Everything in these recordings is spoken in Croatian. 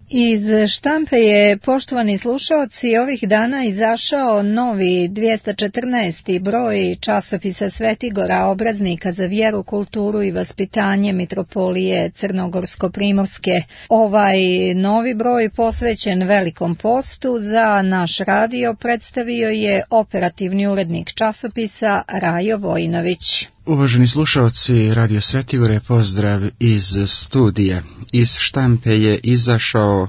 Iz štampe je, poštovani slušaoci, ovih dana izašao novi 214. broj časopisa Svetigora, obraznika za vjeru, kulturu i vaspitanje Mitropolije Crnogorsko-primorske. Ovaj novi broj, posvećen Velikom postu, za naš radio predstavio je operativni urednik časopisa Rajo Vojinović. Uvaženi slušalci Radio Svetigore, pozdrav iz studija. Iz štampe je izašao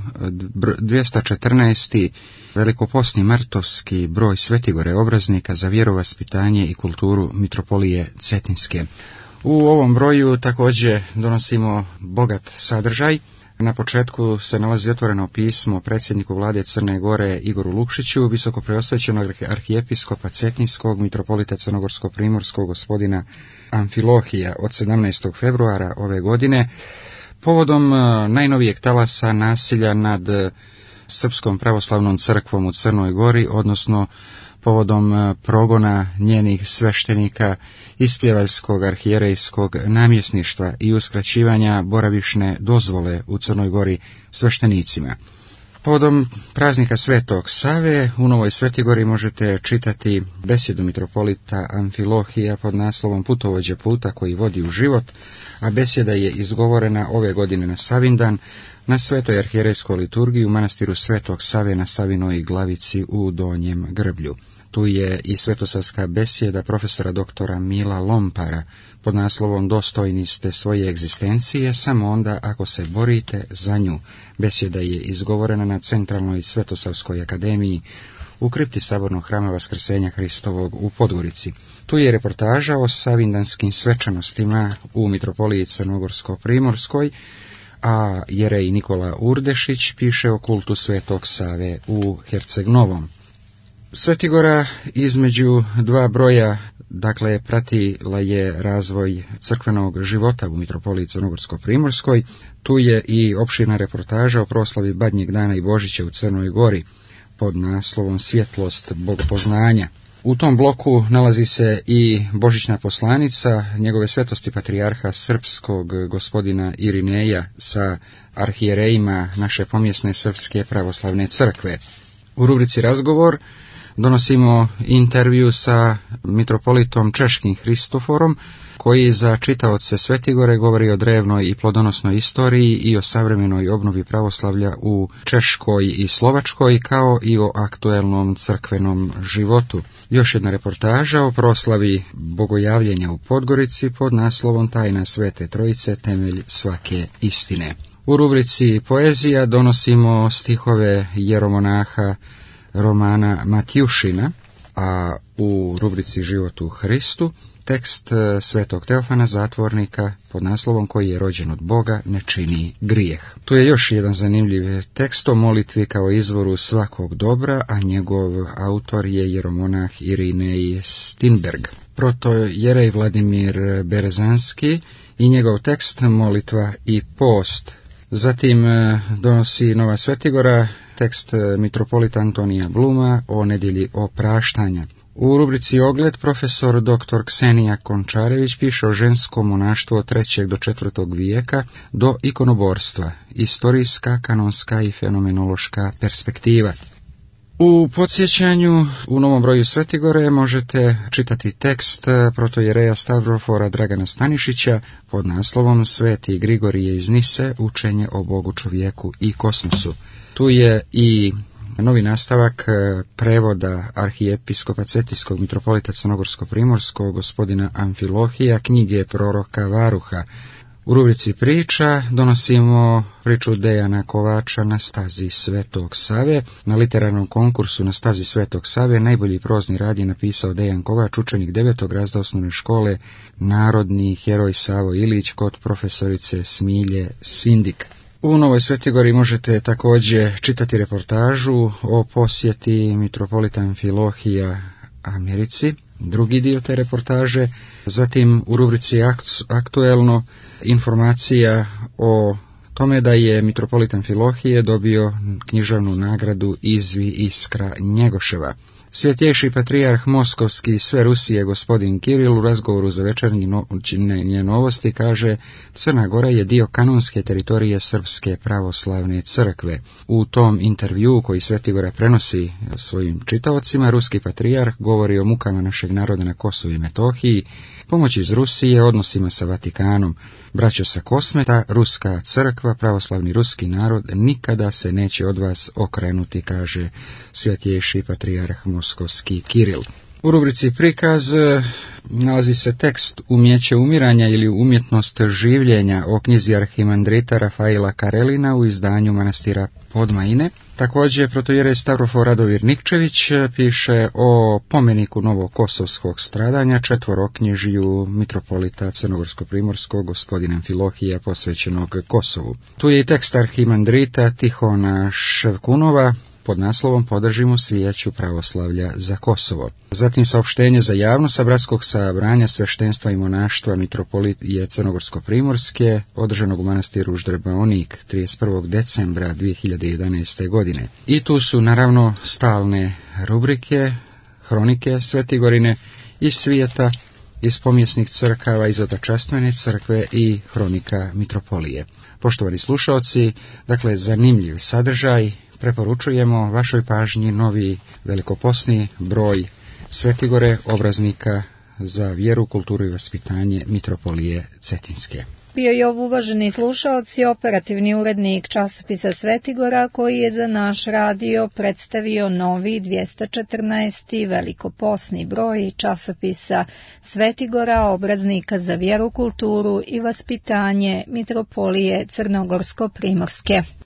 214. velikopostni martovski broj Svetigore, obraznika za vjerovaspitanje i kulturu Mitropolije Cetinske. U ovom broju također donosimo bogat sadržaj. Na početku se nalazi otvoreno pismo predsjedniku vlade Crne Gore Igoru Lukšiću, visokopreosvećenog arhijepiskopa Cetinskog, mitropolita Crnogorsko-primorskog gospodina Amfilohija od 17. februara ove godine, povodom najnovijeg talasa nasilja nad Srpskom pravoslavnom crkvom u Crnoj Gori, odnosno povodom progona njenih sveštenika, ispjevaljskog arhijerejskog namjesništva i uskraćivanja boravišne dozvole u Crnoj Gori sveštenicima. Povodom praznika Svetog Save u Novoj Svetigori možete čitati besjedu mitropolita Amfilohija pod naslovom Putovođe puta koji vodi u život, a besjeda je izgovorena ove godine na Savindan na Svetoj arhijerejskoj liturgiji u manastiru Svetog Save na Savinoj glavici u Donjem Grblju. Tu je i svetosavska besjeda profesora doktora Mila Lompara pod naslovom Dostojni ste svoje egzistencije samo onda ako se borite za nju. Besjeda je izgovorena na Centralnoj svetosavskoj akademiji u kripti Sabornog hrama Vaskrsenja Hristovog u Podgorici. Tu je reportaža o savindanskim svečanostima u Mitropoliji Crnogorsko-primorskoj, a jerej Nikola Urdešić piše o kultu Svetog Save u Herceg-Novom. Svetigora između dva broja, dakle, pratila je razvoj crkvenog života u Mitropoliji Crnogorsko-primorskoj. Tu je i opširna reportaža o proslavi Badnjeg dana i Božića u Crnoj Gori pod naslovom Svjetlost bogopoznanja. U tom bloku nalazi se i božićna poslanica njegove svetosti patrijarha srpskog gospodina Irineja sa arhijerejima naše pomjesne Srpske pravoslavne crkve. U rubrici Razgovor donosimo intervju sa mitropolitom Češkim Hristoforom, koji za čitaoce Svetigore govori o drevnoj i plodonosnoj istoriji i o savremenoj obnovi pravoslavlja u Češkoj i Slovačkoj, kao i o aktuelnom crkvenom životu. Još jedna reportaža o proslavi bogojavljenja u Podgorici pod naslovom Tajna Svete Trojice, temelj svake istine. U rubrici Poezija donosimo stihove jeromonaha Romana Matjušina, a u rubrici Život u Hristu tekst svetog Teofana Zatvornika pod naslovom Koji je rođen od Boga ne čini grijeh. Tu je još jedan zanimljiv tekst o molitvi kao izvoru svakog dobra, a njegov autor je jeromonah Irinej Stinberg. Protojerej Vladimir Berezanski i njegov tekst Molitva i post. Zatim donosi Nova Svetigora tekst mitropolita Antonija Bluma o nedjelji opraštanja. U rubrici Ogled profesor dr. Ksenija Končarević piše o ženskom monaštvu od 3. do 4. vijeka do ikonoborstva, istorijska, kanonska i fenomenološka perspektiva. U podsjećanju u novom broju Svetigore možete čitati tekst protojereja Stavrofora Dragana Stanišića pod naslovom Sveti Grigorije iz Nise, učenje o Bogu, čovjeku i kosmosu. Tu je i novi nastavak prevoda arhijepiskopa Cetinskog mitropolita Crnogorsko-primorskog gospodina Amfilohija knjige proroka Varuha. U rubrici Priča donosimo priču Dejana Kovača Na stazi Svetog Save. Na literarnom konkursu Na stazi Svetog Save najbolji prozni rad je napisao Dejan Kovač, učenik 9. razreda osnovne škole, narodni heroj Savo Ilić kod profesorice Smilje Sindik. U Novoj Svetigori možete također čitati reportažu o posjeti mitropolita Amfilohija Americi, drugi dio te reportaže, zatim u rubrici Aktuelno informacija o tome da je mitropolit Amfilohije dobio književnu nagradu Izvi Iskra Njegoševa. Svjetejši patrijarh Moskovski i sve Rusije gospodin Kiril u razgovoru za večernje novosti kaže: Crna Gora je dio kanonske teritorije Srpske pravoslavne crkve. U tom intervjuu koji Svetigora prenosi svojim čitaocima, ruski patrijarh govori o mukama našeg naroda na Kosovu i Metohiji, pomoći iz Rusije, odnosima sa Vatikanom. Braćo sa Kosmeta, ruska crkva, pravoslavni ruski narod nikada se neće od vas okrenuti, kaže svjetejši patrijarh Moskovski Kiril. U rubrici Prikaz nalazi se tekst Umjeće umiranja ili Umjetnost življenja o knjizi arhimandrita Rafaila Karelina u izdanju manastira Podmajine. Također protojere Stavrofor Radovir Nikčević piše o pomeniku novokosovskog stradanja, četvoroknjižiju mitropolita Crnogorsko-primorskog gospodina Amfilohija posvećenog Kosovu. Tu je i tekst arhimandrita Tihona Ševkunova pod naslovom Podržimo svijeću pravoslavlja za Kosovo. Zatim saopštenje za javnost sa bratskog sabranja sveštenstva i monaštva mitropolije Crnogorsko-primorske, održanog u manastiru Ždrebaonik 31. decembra 2011. godine. I tu su naravno stalne rubrike, hronike Svetigorine iz svijeta, iz pomjesnih crkava, iz otačastvene crkve i hronika mitropolije. Poštovani slušaoci, dakle zanimljiv sadržaj, preporučujemo vašoj pažnji novi velikoposni broj Svetigore, obraznika za vjeru, kulturu i vaspitanje mitropolije Cetinske. Bio je ovo, uvaženi slušaoci, operativni urednik časopisa Svetigora, koji je za naš radio predstavio novi 214. velikoposni broj časopisa Svetigora, obraznika za vjeru, kulturu i vaspitanje mitropolije Crnogorsko-primorske.